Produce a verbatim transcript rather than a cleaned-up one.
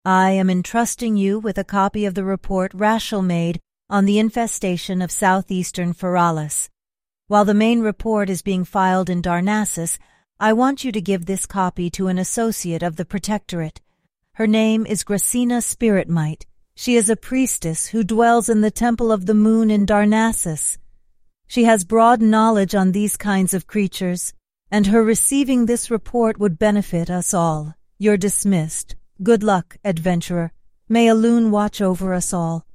I am entrusting you with a copy of the report Rachel made on the infestation of southeastern Feralis. While the main report is being filed in Darnassus, I want you to give this copy to an associate of the Protectorate. Her name is Gracina Spiritmite. She is a priestess who dwells in the Temple of the Moon in Darnassus. She has broad knowledge on these kinds of creatures, and her receiving this report would benefit us all. You're dismissed. Good luck, adventurer. May Elune watch over us all.